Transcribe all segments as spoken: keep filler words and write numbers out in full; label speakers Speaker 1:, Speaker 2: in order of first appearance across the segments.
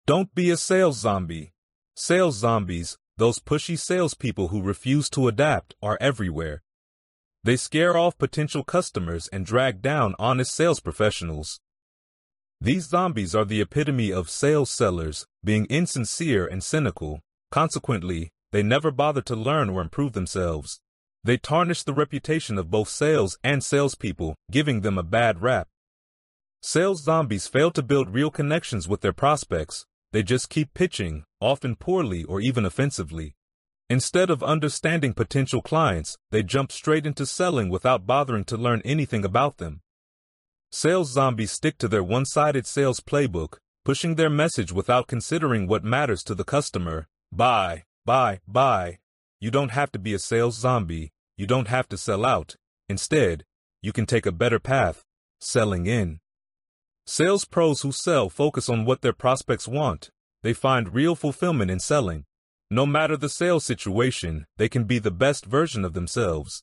Speaker 1: Don't be a sales zombie. Sales zombies, those pushy salespeople who refuse to adapt, are everywhere. They scare off potential customers and drag down honest sales professionals. These zombies are the epitome of sales sellers, being insincere and cynical. Consequently, they never bother to learn or improve themselves. They tarnish the reputation of both sales and salespeople, giving them a bad rap. Sales zombies fail to build real connections with their prospects. They just keep pitching, often poorly or even offensively. Instead of understanding potential clients, they jump straight into selling without bothering to learn anything about them. Sales zombies stick to their one-sided sales playbook, pushing their message without considering what matters to the customer. Buy, buy, buy. You don't have to be a sales zombie. You don't have to sell out. Instead, you can take a better path, selling in. Sales pros who sell focus on what their prospects want. They find real fulfillment in selling. No matter the sales situation, they can be the best version of themselves.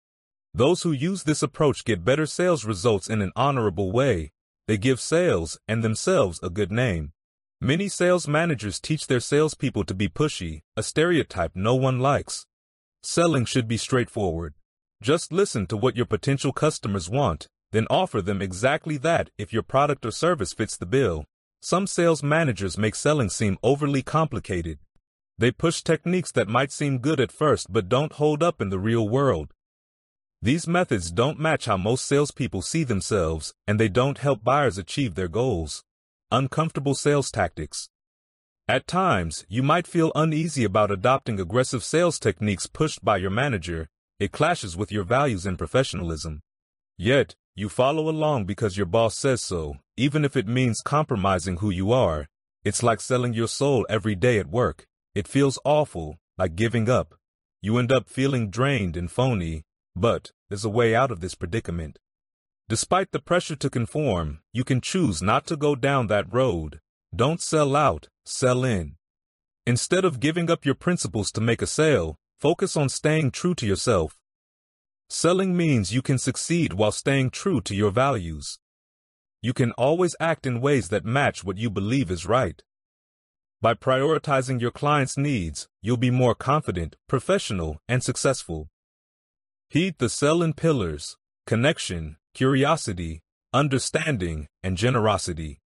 Speaker 1: Those who use this approach get better sales results in an honorable way. They give sales and themselves a good name. Many sales managers teach their salespeople to be pushy, a stereotype no one likes. Selling should be straightforward. Just listen to what your potential customers want, then offer them exactly that if your product or service fits the bill. Some sales managers make selling seem overly complicated. They push techniques that might seem good at first but don't hold up in the real world. These methods don't match how most salespeople see themselves, and they don't help buyers achieve their goals. Uncomfortable sales tactics. At times, you might feel uneasy about adopting aggressive sales techniques pushed by your manager. It clashes with your values and professionalism. Yet, you follow along because your boss says so, even if it means compromising who you are. It's like selling your soul every day at work. It feels awful, like giving up. You end up feeling drained and phony, but there's a way out of this predicament. Despite the pressure to conform, you can choose not to go down that road. Don't sell out, sell in. Instead of giving up your principles to make a sale, focus on staying true to yourself. Selling means you can succeed while staying true to your values. You can always act in ways that match what you believe is right. By prioritizing your clients' needs, you'll be more confident, professional, and successful. Heed the sell-in pillars: connection, curiosity, understanding, and generosity.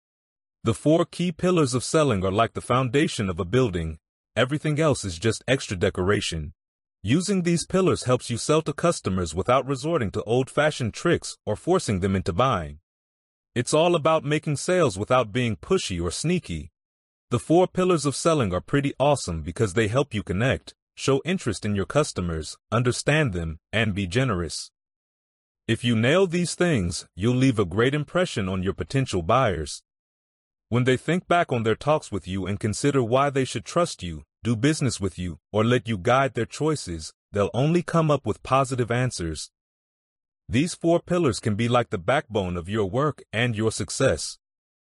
Speaker 1: The four key pillars of selling are like the foundation of a building. Everything else is just extra decoration. Using these pillars helps you sell to customers without resorting to old-fashioned tricks or forcing them into buying. It's all about making sales without being pushy or sneaky. The four pillars of selling are pretty awesome because they help you connect, show interest in your customers, understand them, and be generous. If you nail these things, you'll leave a great impression on your potential buyers. When they think back on their talks with you and consider why they should trust you, do business with you, or let you guide their choices, they'll only come up with positive answers. These four pillars can be like the backbone of your work and your success.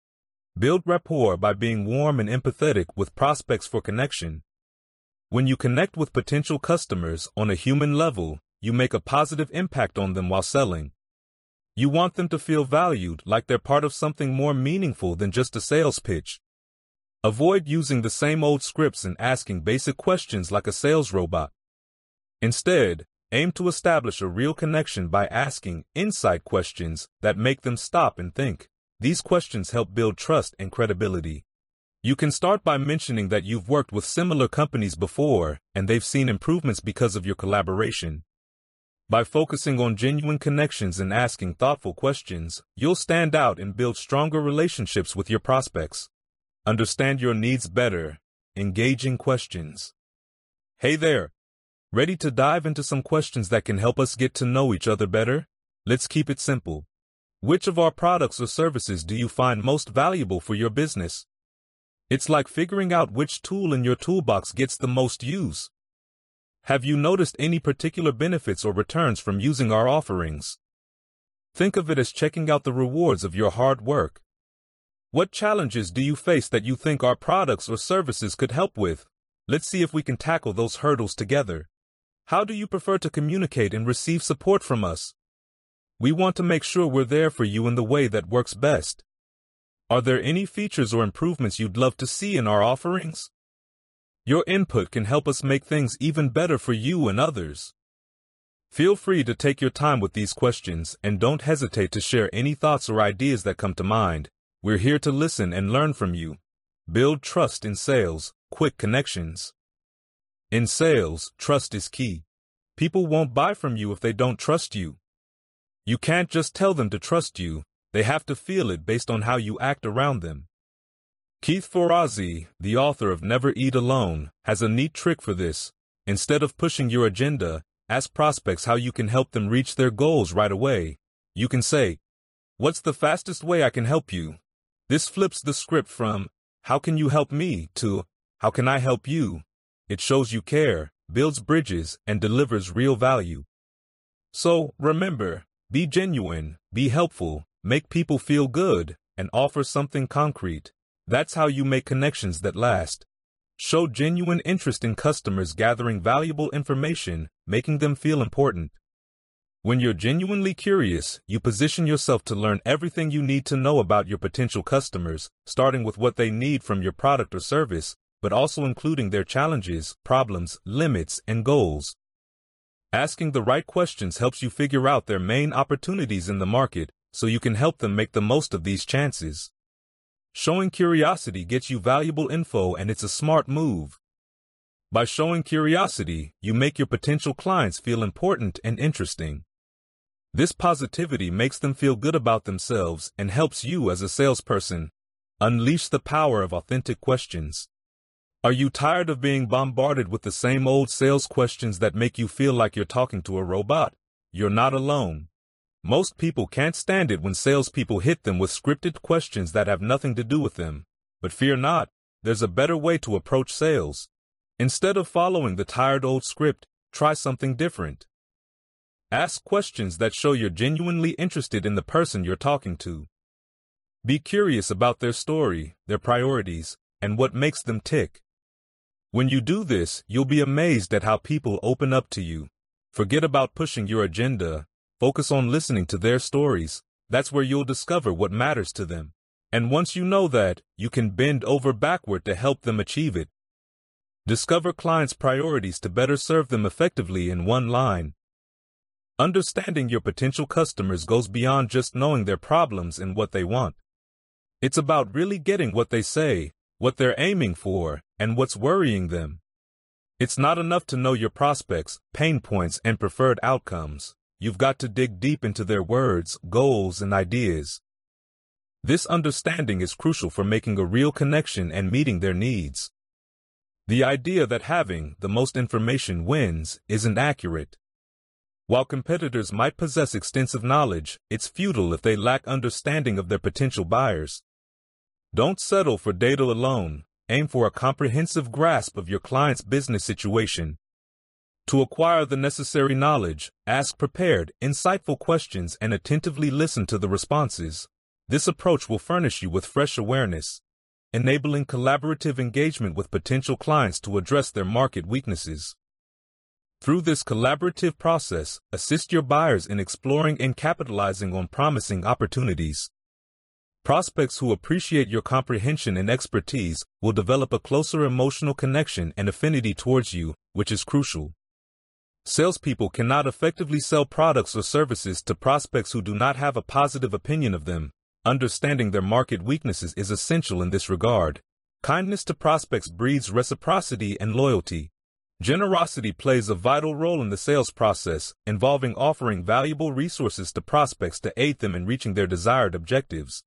Speaker 1: Build rapport by being warm and empathetic with prospects for connection. When you connect with potential customers on a human level, you make a positive impact on them while selling. You want them to feel valued, like they're part of something more meaningful than just a sales pitch. Avoid using the same old scripts and asking basic questions like a sales robot. Instead, aim to establish a real connection by asking insight questions that make them stop and think. These questions help build trust and credibility. You can start by mentioning that you've worked with similar companies before and they've seen improvements because of your collaboration. By focusing on genuine connections and asking thoughtful questions, you'll stand out and build stronger relationships with your prospects. Understand your needs better. Engaging questions. Hey there! Ready to dive into some questions that can help us get to know each other better? Let's keep it simple. Which of our products or services do you find most valuable for your business? It's like figuring out which tool in your toolbox gets the most use. Have you noticed any particular benefits or returns from using our offerings? Think of it as checking out the rewards of your hard work. What challenges do you face that you think our products or services could help with? Let's see if we can tackle those hurdles together. How do you prefer to communicate and receive support from us? We want to make sure we're there for you in the way that works best. Are there any features or improvements you'd love to see in our offerings? Your input can help us make things even better for you and others. Feel free to take your time with these questions and don't hesitate to share any thoughts or ideas that come to mind. We're here to listen and learn from you. Build trust in sales, quick connections. In sales, trust is key. People won't buy from you if they don't trust you. You can't just tell them to trust you, they have to feel it based on how you act around them. Keith Ferrazzi, the author of Never Eat Alone, has a neat trick for this. Instead of pushing your agenda, ask prospects how you can help them reach their goals right away. You can say, "What's the fastest way I can help you?" This flips the script from, "How can you help me?" to, "How can I help you?" It shows you care, builds bridges, and delivers real value. So, remember, be genuine, be helpful, make people feel good, and offer something concrete. That's how you make connections that last. Show genuine interest in customers, gathering valuable information, making them feel important. When you're genuinely curious, you position yourself to learn everything you need to know about your potential customers, starting with what they need from your product or service, but also including their challenges, problems, limits, and goals. Asking the right questions helps you figure out their main opportunities in the market, so you can help them make the most of these chances. Showing curiosity gets you valuable info, and it's a smart move. By showing curiosity, you make your potential clients feel important and interesting. This positivity makes them feel good about themselves and helps you as a salesperson unleash the power of authentic questions. Are you tired of being bombarded with the same old sales questions that make you feel like you're talking to a robot? You're not alone. Most people can't stand it when salespeople hit them with scripted questions that have nothing to do with them. But fear not, there's a better way to approach sales. Instead of following the tired old script, try something different. Ask questions that show you're genuinely interested in the person you're talking to. Be curious about their story, their priorities, and what makes them tick. When you do this, you'll be amazed at how people open up to you. Forget about pushing your agenda. Focus on listening to their stories. That's where you'll discover what matters to them. And once you know that, you can bend over backward to help them achieve it. Discover clients' priorities to better serve them effectively in one line. Understanding your potential customers goes beyond just knowing their problems and what they want. It's about really getting what they say, what they're aiming for, and what's worrying them. It's not enough to know your prospects, pain points, and preferred outcomes. You've got to dig deep into their words, goals, and ideas. This understanding is crucial for making a real connection and meeting their needs. The idea that having the most information wins isn't accurate. While competitors might possess extensive knowledge, it's futile if they lack understanding of their potential buyers. Don't settle for data alone. Aim for a comprehensive grasp of your client's business situation. To acquire the necessary knowledge, ask prepared, insightful questions and attentively listen to the responses. This approach will furnish you with fresh awareness, enabling collaborative engagement with potential clients to address their market weaknesses. Through this collaborative process, assist your buyers in exploring and capitalizing on promising opportunities. Prospects who appreciate your comprehension and expertise will develop a closer emotional connection and affinity towards you, which is crucial. Salespeople cannot effectively sell products or services to prospects who do not have a positive opinion of them. Understanding their market weaknesses is essential in this regard. Kindness to prospects breeds reciprocity and loyalty. Generosity plays a vital role in the sales process, involving offering valuable resources to prospects to aid them in reaching their desired objectives.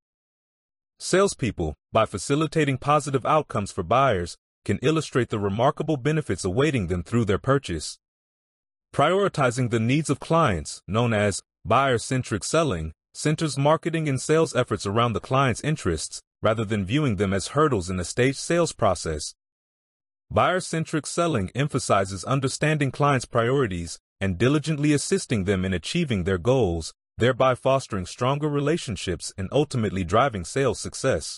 Speaker 1: Salespeople, by facilitating positive outcomes for buyers, can illustrate the remarkable benefits awaiting them through their purchase. Prioritizing the needs of clients, known as buyer-centric selling, centers marketing and sales efforts around the client's interests, rather than viewing them as hurdles in a staged sales process. Buyer-centric selling emphasizes understanding clients' priorities and diligently assisting them in achieving their goals, thereby fostering stronger relationships and ultimately driving sales success.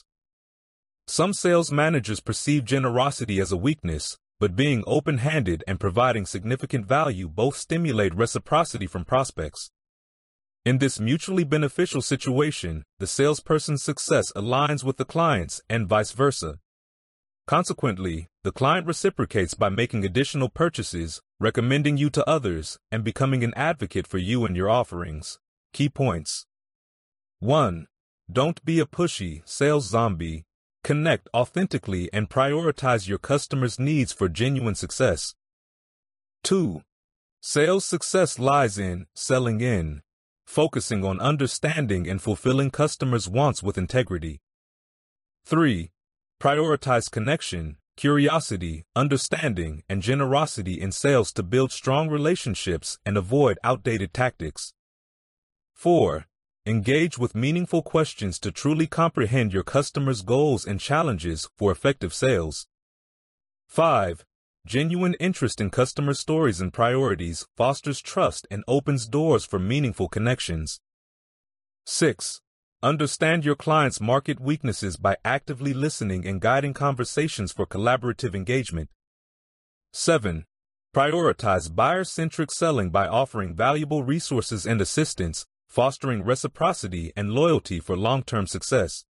Speaker 1: Some sales managers perceive generosity as a weakness, but being open-handed and providing significant value both stimulate reciprocity from prospects. In this mutually beneficial situation, the salesperson's success aligns with the client's and vice versa. Consequently, the client reciprocates by making additional purchases, recommending you to others, and becoming an advocate for you and your offerings. Key points. one. Don't be a pushy sales zombie. Connect authentically and prioritize your customers' needs for genuine success. two. Sales success lies in selling in, focusing on understanding and fulfilling customers' wants with integrity. three. Prioritize connection, curiosity, understanding, and generosity in sales to build strong relationships and avoid outdated tactics. four. Engage with meaningful questions to truly comprehend your customers' goals and challenges for effective sales. five. Genuine interest in customer stories and priorities fosters trust and opens doors for meaningful connections. six. Understand your client's market weaknesses by actively listening and guiding conversations for collaborative engagement. seven. Prioritize buyer-centric selling by offering valuable resources and assistance, fostering reciprocity and loyalty for long-term success.